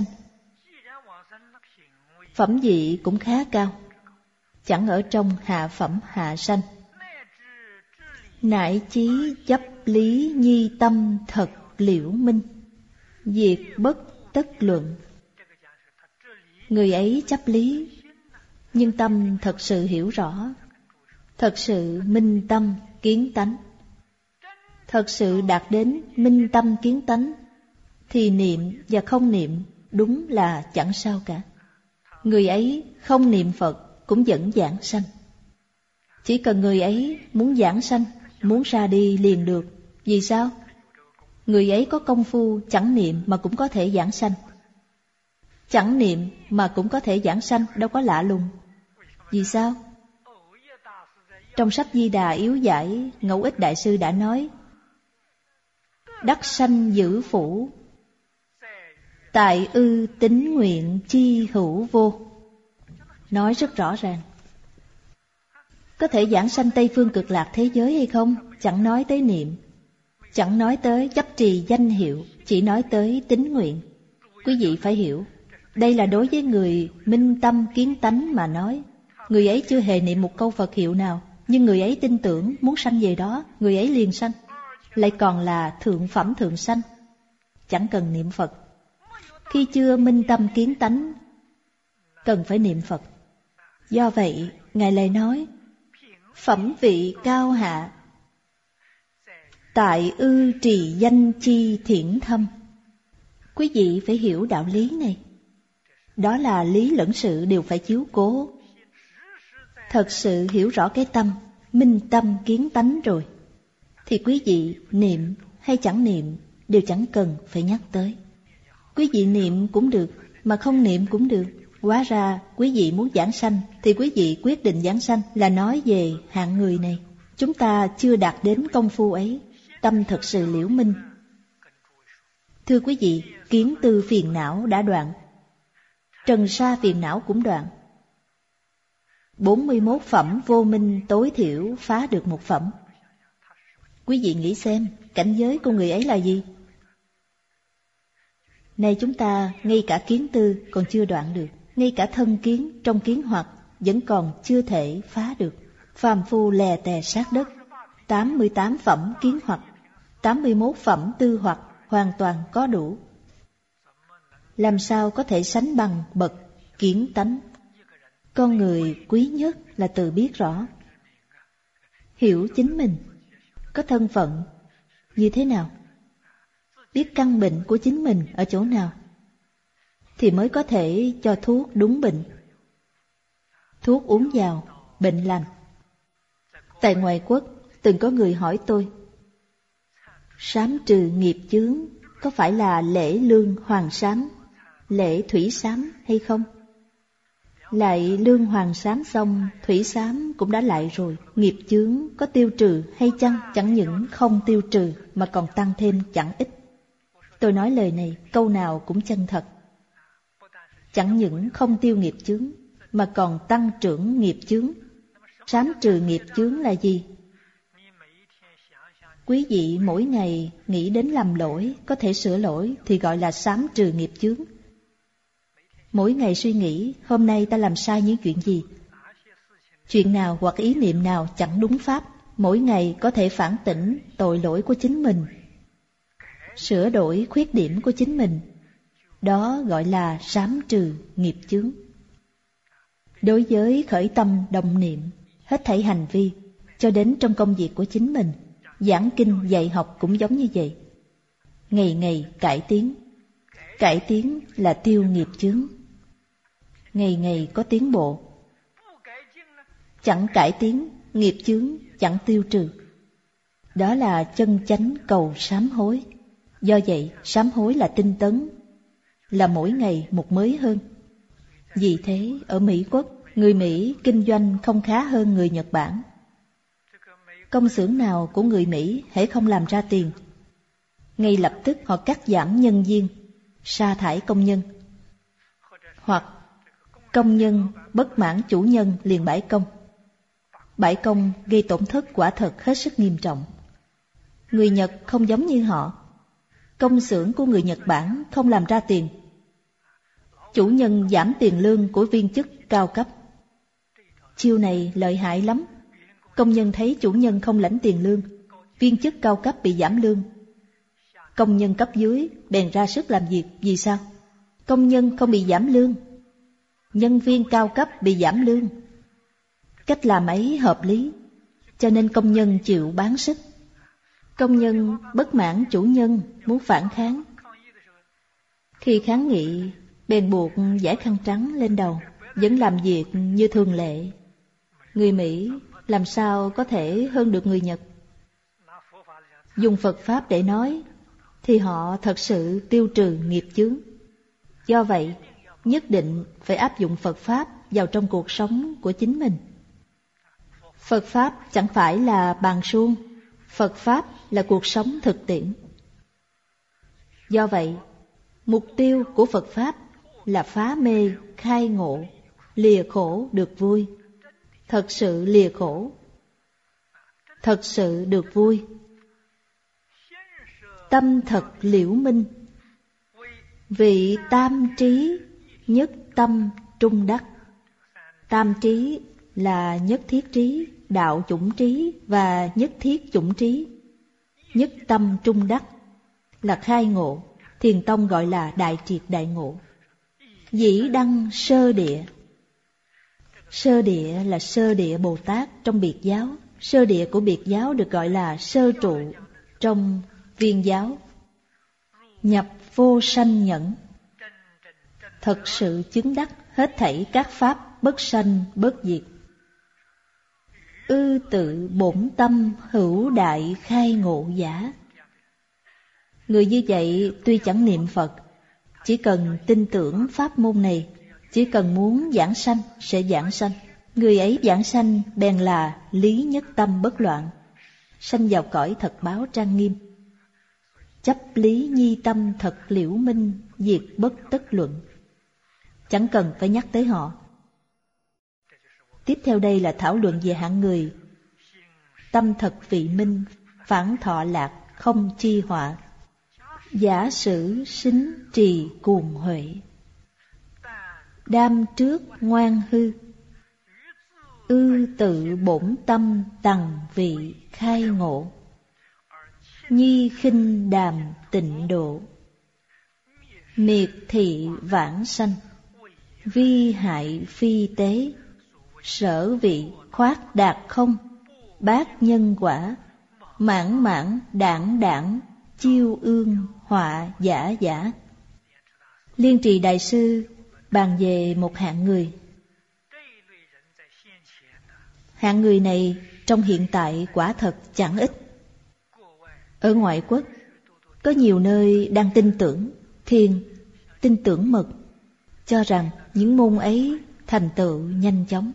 Phẩm vị cũng khá cao, chẳng ở trong hạ phẩm hạ sanh. Nại chí chấp lý nhi tâm thật liễu minh, diệt bất tất luận. Người ấy chấp lý, nhưng tâm thật sự hiểu rõ, thật sự minh tâm kiến tánh. Thật sự đạt đến minh tâm kiến tánh, thì niệm và không niệm đúng là chẳng sao cả. Người ấy không niệm Phật cũng vẫn giảng sanh. Chỉ cần người ấy muốn giảng sanh, muốn ra đi liền được. Vì sao? Người ấy có công phu chẳng niệm mà cũng có thể giảng sanh. Chẳng niệm mà cũng có thể giảng sanh, đâu có lạ lùng. Vì sao? Trong sách Di Đà Yếu Giải, Ngẫu Ích Đại Sư đã nói: đắc sanh giữ phủ, tại ư tín nguyện chi hữu vô. Nói rất rõ ràng. Có thể giảng sanh Tây Phương Cực Lạc thế giới hay không? Chẳng nói tới niệm, chẳng nói tới chấp trì danh hiệu, chỉ nói tới tín nguyện. Quý vị phải hiểu, đây là đối với người minh tâm kiến tánh mà nói. Người ấy chưa hề niệm một câu Phật hiệu nào, nhưng người ấy tin tưởng muốn sanh về đó, người ấy liền sanh. Lại còn là thượng phẩm thượng sanh, chẳng cần niệm Phật. Khi chưa minh tâm kiến tánh, cần phải niệm Phật. Do vậy, Ngài lại nói: phẩm vị cao hạ, tại ư trì danh chi thiện thâm. Quý vị phải hiểu đạo lý này. Đó là lý lẫn sự đều phải chiếu cố. Thật sự hiểu rõ cái tâm, minh tâm kiến tánh rồi, thì quý vị niệm hay chẳng niệm đều chẳng cần phải nhắc tới. Quý vị niệm cũng được, mà không niệm cũng được. Hóa ra quý vị muốn giảng sanh, thì quý vị quyết định giảng sanh là nói về hạng người này. Chúng ta chưa đạt đến công phu ấy, tâm thật sự liễu minh. Thưa quý vị, kiến tư phiền não đã đoạn, trần sa phiền não cũng đoạn. 41 phẩm vô minh tối thiểu phá được một phẩm. Quý vị nghĩ xem, cảnh giới của người ấy là gì? Nay chúng ta ngay cả kiến tư còn chưa đoạn được, ngay cả thân kiến trong kiến hoặc vẫn còn chưa thể phá được. Phàm phu lè tè sát đất, 88 phẩm kiến hoặc, 81 phẩm tư hoặc hoàn toàn có đủ. Làm sao có thể sánh bằng bậc kiến tánh? Con người quý nhất là tự biết rõ, hiểu chính mình, có thân phận như thế nào, biết căn bệnh của chính mình ở chỗ nào, thì mới có thể cho thuốc đúng bệnh. Thuốc uống vào, bệnh lành. Tại ngoại quốc, từng có người hỏi tôi: sám trừ nghiệp chướng có phải là lễ lương hoàng sám, lễ thủy sám hay không? Lại lương hoàng sám xong, thủy sám cũng đã lại rồi, nghiệp chướng có tiêu trừ hay chăng? Chẳng những không tiêu trừ mà còn tăng thêm chẳng ít. Tôi nói lời này câu nào cũng chân thật. Chẳng những không tiêu nghiệp chướng mà còn tăng trưởng nghiệp chướng. Sám trừ nghiệp chướng là gì? Quý vị mỗi ngày nghĩ đến làm lỗi, có thể sửa lỗi thì gọi là sám trừ nghiệp chướng. Mỗi ngày suy nghĩ hôm nay ta làm sai những chuyện gì, chuyện nào hoặc ý niệm nào chẳng đúng pháp, mỗi ngày có thể phản tỉnh tội lỗi của chính mình, sửa đổi khuyết điểm của chính mình. Đó gọi là sám trừ nghiệp chướng. Đối với khởi tâm động niệm, hết thảy hành vi, cho đến trong công việc của chính mình, giảng kinh dạy học cũng giống như vậy. Ngày ngày cải tiến. Cải tiến là tiêu nghiệp chướng. Ngày ngày có tiến bộ. Chẳng cải tiến, nghiệp chướng chẳng tiêu trừ. Đó là chân chánh cầu sám hối. Do vậy, sám hối là tinh tấn, là mỗi ngày một mới hơn. Vì thế, ở Mỹ Quốc, người Mỹ kinh doanh không khá hơn người Nhật Bản. Công xưởng nào của người Mỹ hễ không làm ra tiền, ngay lập tức họ cắt giảm nhân viên, sa thải công nhân. Hoặc công nhân bất mãn chủ nhân liền bãi công. Bãi công gây tổn thất quả thật hết sức nghiêm trọng. Người Nhật không giống như họ. Công xưởng của người Nhật Bản không làm ra tiền, chủ nhân giảm tiền lương của viên chức cao cấp. Chiêu này lợi hại lắm. Công nhân thấy chủ nhân không lãnh tiền lương, viên chức cao cấp bị giảm lương. Công nhân cấp dưới bèn ra sức làm việc. Vì sao? Công nhân không bị giảm lương, nhân viên cao cấp bị giảm lương. Cách làm ấy hợp lý, cho nên công nhân chịu bán sức. Công nhân bất mãn chủ nhân, muốn phản kháng. Khi kháng nghị, bèn buộc dải khăn trắng lên đầu, vẫn làm việc như thường lệ. Người Mỹ làm sao có thể hơn được người Nhật? Dùng Phật Pháp để nói, thì họ thật sự tiêu trừ nghiệp chướng. Do vậy, nhất định phải áp dụng Phật Pháp vào trong cuộc sống của chính mình. Phật Pháp chẳng phải là bàn suông, Phật Pháp là cuộc sống thực tiễn. Do vậy, mục tiêu của Phật Pháp là phá mê, khai ngộ, lìa khổ được vui. Thật sự lìa khổ, thật sự được vui. Tâm thật liễu minh, vị tam trí nhất tâm trung đắc. Tam trí là nhất thiết trí, đạo chủng trí và nhất thiết chủng trí. Nhất tâm trung đắc là khai ngộ, Thiền tông gọi là đại triệt đại ngộ. Dĩ đăng sơ địa. Sơ địa là sơ địa Bồ Tát trong biệt giáo. Sơ địa của biệt giáo được gọi là sơ trụ trong viên giáo. Nhập vô sanh nhẫn, thật sự chứng đắc hết thảy các pháp bất sanh bất diệt. Ư tự bổn tâm hữu đại khai ngộ giả. Người như vậy tuy chẳng niệm Phật, chỉ cần tin tưởng pháp môn này, chỉ cần muốn giảng sanh sẽ giảng sanh. Người ấy giảng sanh bèn là lý nhất tâm bất loạn, sanh vào cõi thật báo trang nghiêm. Chấp lý nhi tâm thật liễu minh, diệt bất tất luận. Chẳng cần phải nhắc tới họ. Tiếp theo đây là thảo luận về hạng người tâm thật vị minh, phản thọ lạc, không chi họa. Giả sử sính trì cuồng huệ, đam trước ngoan hư. Ư tự bổn tâm tằng vị khai ngộ, nhi khinh đàm tịnh độ. Miệt thị vãng sanh, vi hại phi tế. Sở vị khoát đạt không, bát nhân quả. Mãn mãn đảng đảng, chiêu ương họa giả giả. Liên Trì Đại Sư bàn về một hạng người. Hạng người này trong hiện tại quả thật chẳng ít. Ở ngoại quốc, có nhiều nơi đang tin tưởng thiền, tin tưởng mật, cho rằng những môn ấy thành tựu nhanh chóng.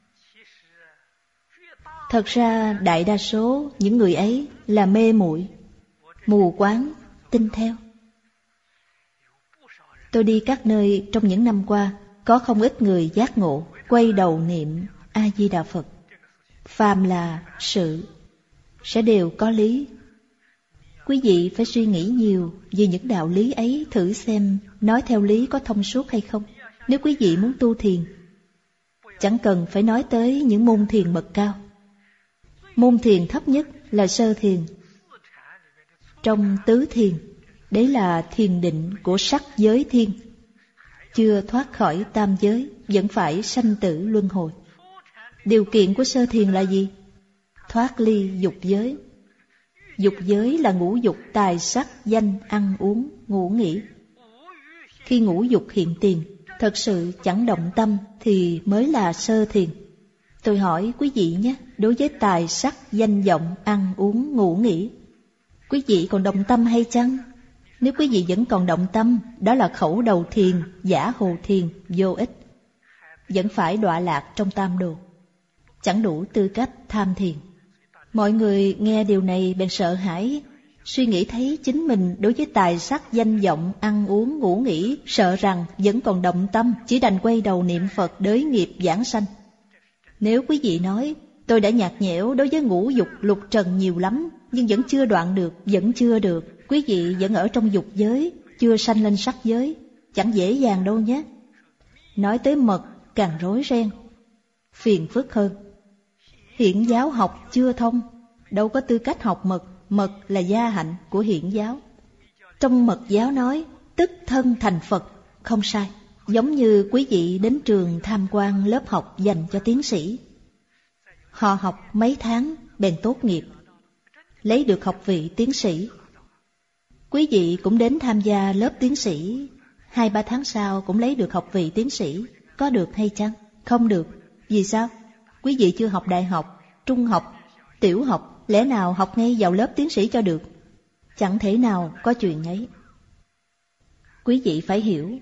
Thật ra đại đa số những người ấy là mê muội, mù quáng, tin theo. Tôi đi các nơi trong những năm qua, có không ít người giác ngộ, quay đầu niệm A-di-đà Phật. Phàm là sự, sẽ đều có lý. Quý vị phải suy nghĩ nhiều về những đạo lý ấy, thử xem nói theo lý có thông suốt hay không. Nếu quý vị muốn tu thiền, chẳng cần phải nói tới những môn thiền bậc cao. Môn thiền thấp nhất là sơ thiền. Trong tứ thiền, đấy là thiền định của sắc giới thiên. Chưa thoát khỏi tam giới, vẫn phải sanh tử luân hồi. Điều kiện của sơ thiền là gì? Thoát ly dục giới. Dục giới là ngũ dục tài sắc danh ăn uống ngủ nghỉ. Khi ngũ dục hiện tiền, thật sự chẳng động tâm thì mới là sơ thiền. Tôi hỏi quý vị nhé, đối với tài sắc danh vọng ăn uống ngủ nghỉ, quý vị còn động tâm hay chăng? Nếu quý vị vẫn còn động tâm, đó là khẩu đầu thiền, giả hồ thiền, vô ích. vẫn phải đọa lạc trong tam đồ, chẳng đủ tư cách tham thiền. Mọi người nghe điều này bèn sợ hãi, suy nghĩ thấy chính mình đối với tài sắc danh vọng, ăn uống ngủ nghỉ, sợ rằng vẫn còn động tâm, chỉ đành quay đầu niệm Phật đới nghiệp giảng sanh. Nếu quý vị nói, tôi đã nhạt nhẽo đối với ngũ dục lục trần nhiều lắm, nhưng vẫn chưa đoạn được, vẫn chưa được, quý vị vẫn ở trong dục giới, chưa sanh lên sắc giới, chẳng dễ dàng đâu nhé. Nói tới mật càng rối ren, phiền phức hơn. Hiển giáo học chưa thông, đâu có tư cách học mật, mật là gia hạnh của hiển giáo. Trong mật giáo nói, tức thân thành Phật, không sai. Giống như quý vị đến trường tham quan lớp học dành cho tiến sĩ. Họ học mấy tháng bèn tốt nghiệp, lấy được học vị tiến sĩ. Quý vị cũng đến tham gia lớp tiến sĩ, 2-3 tháng sau cũng lấy được học vị tiến sĩ. Có được hay chăng? Không được. Vì sao? Quý vị chưa học đại học, trung học, tiểu học, lẽ nào học ngay vào lớp tiến sĩ cho được? Chẳng thể nào có chuyện ấy. Quý vị phải hiểu,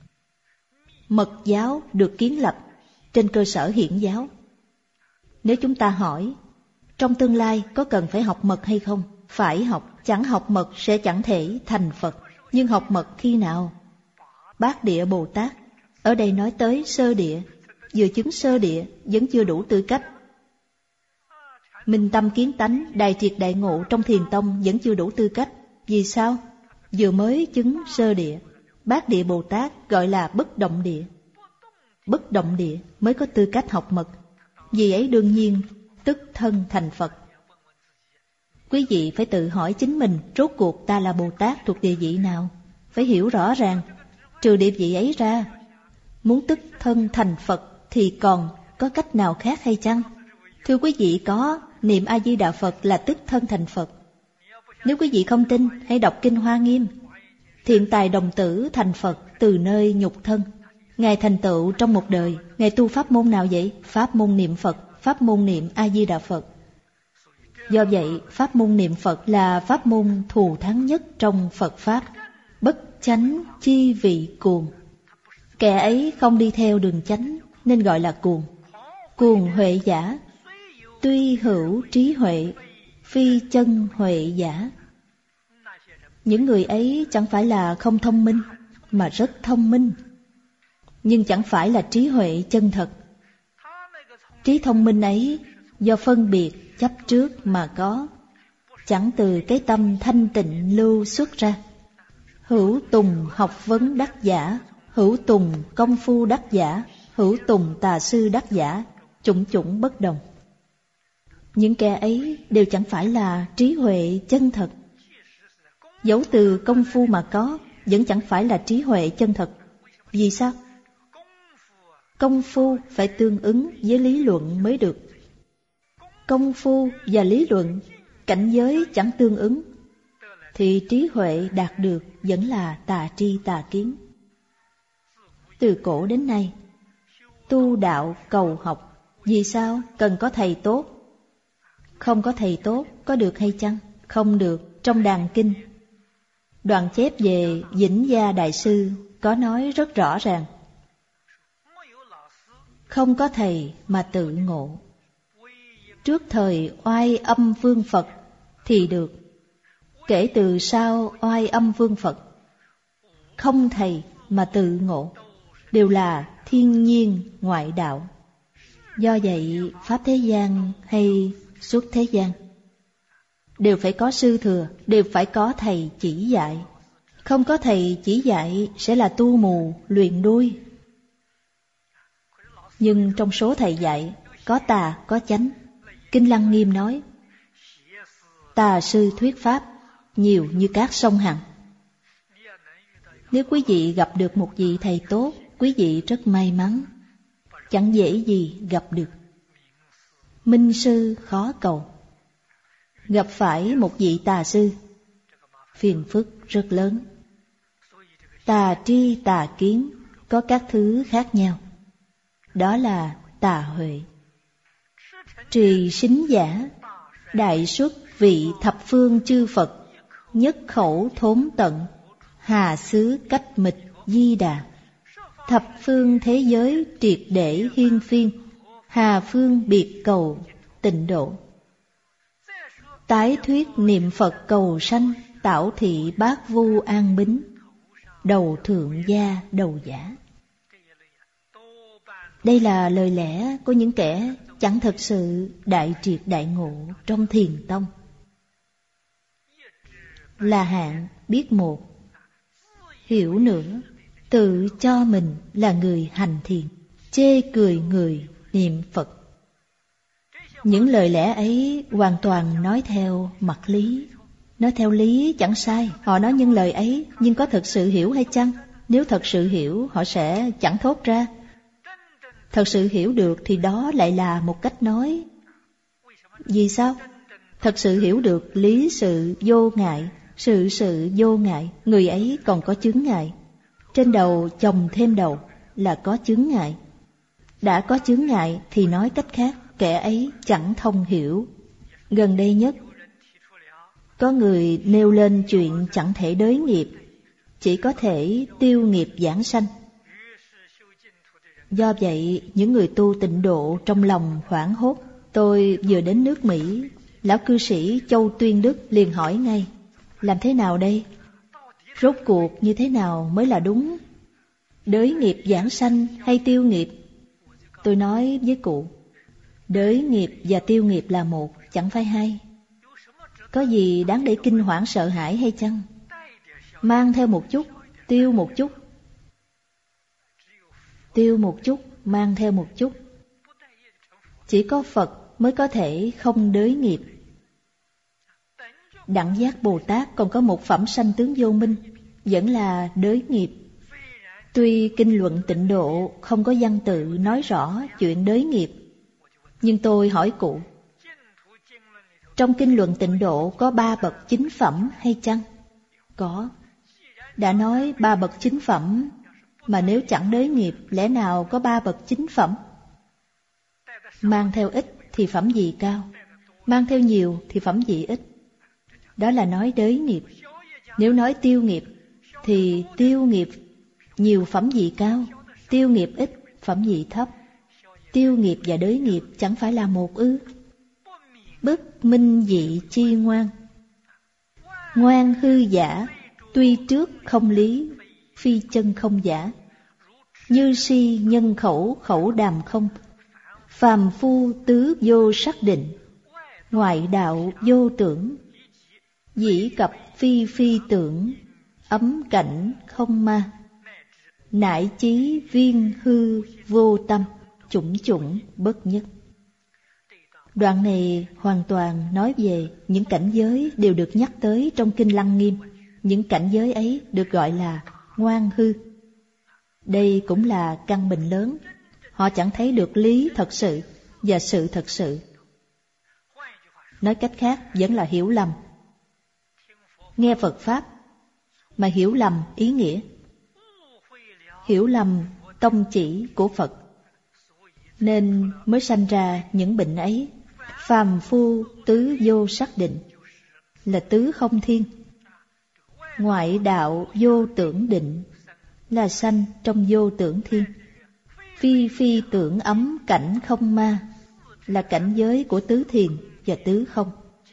mật giáo được kiến lập trên cơ sở hiển giáo. Nếu chúng ta hỏi, trong tương lai có cần phải học mật hay không? Phải học, chẳng học mật sẽ chẳng thể thành Phật. Nhưng học mật khi nào? Bát Địa Bồ Tát, ở đây nói tới sơ địa, vừa chứng sơ địa vẫn chưa đủ tư cách. Minh tâm kiến tánh, đại triệt đại ngộ trong thiền tông vẫn chưa đủ tư cách. Vì sao? Vừa mới chứng sơ địa. Bát Địa Bồ Tát gọi là bất động địa. Bất động địa mới có tư cách học mật. Vì ấy đương nhiên tức thân thành Phật. Quý vị phải tự hỏi chính mình, rốt cuộc ta là Bồ Tát thuộc địa vị nào? Phải hiểu rõ ràng, trừ địa vị ấy ra, muốn tức thân thành Phật thì còn có cách nào khác hay chăng? Thưa quý vị, có, niệm A-di-đà Phật là tức thân thành Phật. Nếu quý vị không tin, hãy đọc Kinh Hoa Nghiêm. Thiện tài đồng tử thành Phật từ nơi nhục thân. Ngài thành tựu trong một đời, Ngài tu pháp môn nào vậy? Pháp môn niệm Phật, pháp môn niệm A-di-đà Phật. Do vậy, pháp môn niệm Phật là pháp môn thù thắng nhất trong Phật Pháp. Bất chánh chi vị cuồng. Kẻ ấy không đi theo đường chánh nên gọi là cuồng. Cuồng huệ giả, tuy hữu trí huệ, phi chân huệ giả. Những người ấy chẳng phải là không thông minh, mà rất thông minh, nhưng chẳng phải là trí huệ chân thật. Trí thông minh ấy do phân biệt chấp trước mà có, chẳng từ cái tâm thanh tịnh lưu xuất ra. Hữu tùng học vấn đắc giả, hữu tùng công phu đắc giả, hữu tùng tà sư đắc giả, chủng chủng bất đồng. Những kẻ ấy đều chẳng phải là trí huệ chân thật. Dẫu từ công phu mà có, vẫn chẳng phải là trí huệ chân thật. Vì sao? Công phu phải tương ứng với lý luận mới được. Công phu và lý luận, cảnh giới chẳng tương ứng, thì trí huệ đạt được vẫn là tà tri tà kiến. Từ cổ đến nay, tu đạo cầu học, vì sao? Cần có thầy tốt. Không có thầy tốt, có được hay chăng? Không được. Trong Đàn Kinh, đoạn chép về Vĩnh Gia Đại Sư có nói rất rõ ràng. Không có thầy mà tự ngộ. Trước thời oai âm vương Phật thì được, kể từ sau oai âm vương Phật, không thầy mà tự ngộ, đều là thiên nhiên ngoại đạo. Do vậy, Pháp thế gian hay xuất thế gian đều phải có sư thừa, đều phải có thầy chỉ dạy. Không có thầy chỉ dạy sẽ là tu mù, luyện đuôi. Nhưng trong số thầy dạy, có tà, có chánh. Kinh Lăng Nghiêm nói, tà sư thuyết pháp, nhiều như cát sông Hằng. Nếu quý vị gặp được một vị thầy tốt, quý vị rất may mắn, chẳng dễ gì gặp được. Minh sư khó cầu. Gặp phải một vị tà sư, phiền phức rất lớn. Tà tri tà kiến có các thứ khác nhau. Đó là tà huệ. Trì sính giả, đại xuất vị thập phương chư Phật, nhất khẩu thốn tận, hà xứ cách mịch di đà. Thập phương thế giới triệt để hiên phiên, hà phương biệt cầu tịnh độ. Tái thuyết niệm Phật cầu sanh, tảo thị bát vu an bính, đầu thượng gia đầu giả. Đây là lời lẽ của những kẻ chẳng thực sự đại triệt đại ngộ trong thiền tông. Là hạng biết một, hiểu nữa, tự cho mình là người hành thiền, chê cười người niệm Phật. Những lời lẽ ấy hoàn toàn nói theo mặt lý. Nói theo lý chẳng sai, họ nói những lời ấy, nhưng có thực sự hiểu hay chăng? Nếu thật sự hiểu, họ sẽ chẳng thốt ra. Thật sự hiểu được thì đó lại là một cách nói. Vì sao? Thật sự hiểu được lý sự vô ngại, sự sự vô ngại, người ấy còn có chướng ngại. Trên đầu chồng thêm đầu là có chướng ngại. Đã có chướng ngại thì nói cách khác, kẻ ấy chẳng thông hiểu. Gần đây nhất, có người nêu lên chuyện chẳng thể đới nghiệp, chỉ có thể tiêu nghiệp giảng sanh. Do vậy, những người tu tịnh độ trong lòng hoảng hốt. Tôi vừa đến nước Mỹ, lão cư sĩ Châu Tuyên Đức liền hỏi ngay, làm thế nào đây? Rốt cuộc như thế nào mới là đúng? Đới nghiệp giảng sanh hay tiêu nghiệp? Tôi nói với cụ, đới nghiệp và tiêu nghiệp là một, chẳng phải hai. Có gì đáng để kinh hoảng sợ hãi hay chăng? Mang theo một chút, tiêu một chút. Tiêu một chút, mang theo một chút. Chỉ có Phật mới có thể không đới nghiệp. Đẳng Giác Bồ Tát còn có một phẩm sanh tướng vô minh, vẫn là đới nghiệp. Tuy kinh luận tịnh độ không có văn tự nói rõ chuyện đới nghiệp, nhưng tôi hỏi cụ, trong kinh luận tịnh độ có 3 bậc chính phẩm hay chăng? Có. Đã nói 3 bậc chính phẩm, mà nếu chẳng đới nghiệp, lẽ nào có 3 bậc chính phẩm? Mang theo ít thì phẩm vị cao, mang theo nhiều thì phẩm vị ít. Đó là nói đới nghiệp. Nếu nói tiêu nghiệp, thì tiêu nghiệp nhiều phẩm vị cao, tiêu nghiệp ít phẩm vị thấp. Tiêu nghiệp và đới nghiệp chẳng phải là một ư? Bất minh dị chi ngoan. Ngoan hư giả, tuy trước không lý, phi chân không giả. Như si nhân khẩu khẩu đàm không, phàm phu tứ vô xác định. Ngoại đạo vô tưởng, dĩ cập phi phi tưởng. Ấm cảnh không ma, nại chí viên hư vô tâm. Chủng chủng bất nhất. Đoạn này hoàn toàn nói về những cảnh giới đều được nhắc tới trong Kinh Lăng Nghiêm. Những cảnh giới ấy được gọi là ngoan hư. Đây cũng là căn bệnh lớn. Họ chẳng thấy được lý thật sự và sự thật sự. Nói cách khác vẫn là hiểu lầm. Nghe Phật Pháp mà hiểu lầm ý nghĩa, hiểu lầm tông chỉ của Phật, nên mới sanh ra những bệnh ấy. Phàm phu tứ vô xác định là tứ không thiên. Ngoại đạo vô tưởng định là sanh trong vô tưởng thiên. Phi phi tưởng ấm cảnh không ma là cảnh giới của tứ thiền và tứ không.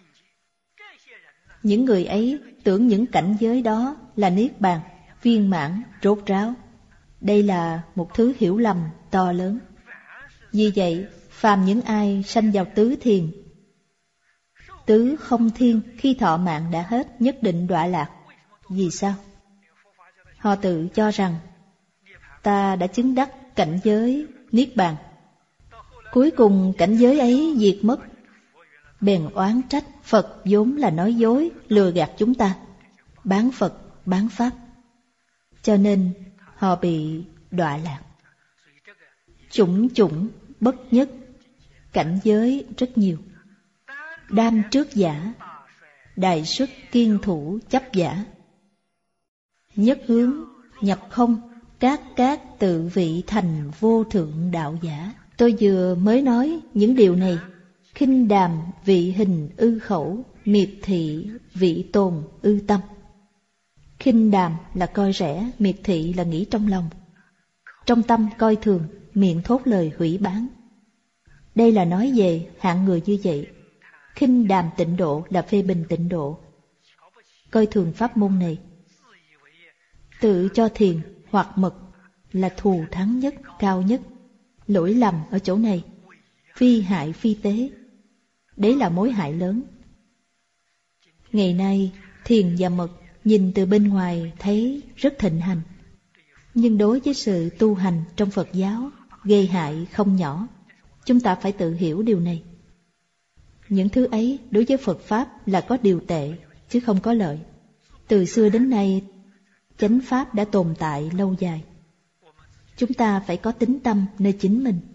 Những người ấy tưởng những cảnh giới đó là niết bàn, viên mãn, rốt ráo. Đây là một thứ hiểu lầm to lớn. Vì vậy, phàm những ai sanh vào tứ thiền, tứ không thiên, khi thọ mạng đã hết nhất định đọa lạc. Vì sao? Họ tự cho rằng ta đã chứng đắc cảnh giới niết bàn. Cuối cùng cảnh giới ấy diệt mất, bèn oán trách Phật vốn là nói dối, lừa gạt chúng ta, bán Phật, bán Pháp. Cho nên họ bị đọa lạc. Chủng chủng bất nhất, cảnh giới rất nhiều. Đam trước giả, đại xuất kiên thủ chấp giả. Nhất hướng, nhập không, các tự vị thành vô thượng đạo giả. Tôi vừa mới nói những điều này. Khinh đàm vị hình ư khẩu, miệt thị vị tồn ư tâm. Khinh đàm là coi rẻ, miệt thị là nghĩ trong lòng. trong tâm coi thường, miệng thốt lời hủy báng. Đây là nói về hạng người như vậy. Khinh đàm tịnh độ là phê bình tịnh độ, coi thường pháp môn này. Tự cho thiền hoặc mật là thù thắng nhất, cao nhất. Lỗi lầm ở chỗ này, phi hại phi tế. Đấy là mối hại lớn. Ngày nay thiền và mật nhìn từ bên ngoài thấy rất thịnh hành, nhưng đối với sự tu hành trong Phật giáo gây hại không nhỏ. Chúng ta phải tự hiểu điều này. Những thứ ấy đối với Phật Pháp là có điều tệ, chứ không có lợi. Từ xưa đến nay, chánh Pháp đã tồn tại lâu dài. Chúng ta phải có tín tâm nơi chính mình.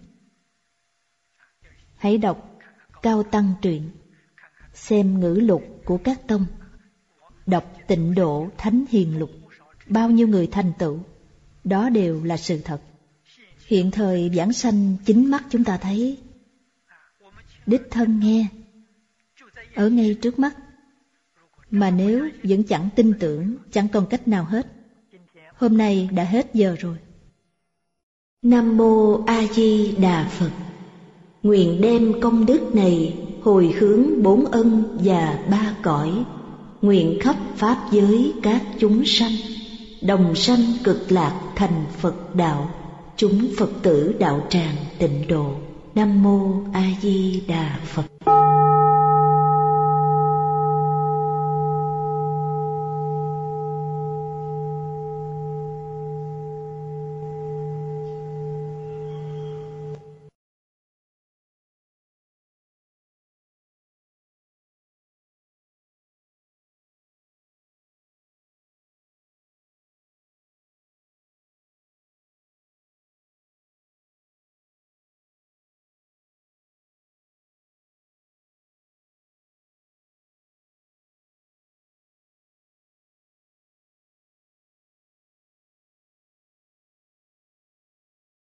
Hãy đọc Cao Tăng truyện, xem ngữ lục của các tông, đọc Tịnh Độ Thánh Hiền lục, bao nhiêu người thành tựu, đó đều là sự thật. Hiện thời vãng sanh chính mắt chúng ta thấy, đích thân nghe, ở ngay trước mắt. Mà nếu vẫn chẳng tin tưởng, chẳng còn cách nào hết. Hôm nay đã hết giờ rồi. Nam Mô A Di Đà Phật. Nguyện đem công đức này hồi hướng 4 ân và 3 cõi, nguyện khắp pháp giới các chúng sanh đồng sanh cực lạc thành Phật đạo, chúng Phật tử đạo tràng tịnh độ. Nam Mô A Di Đà Phật.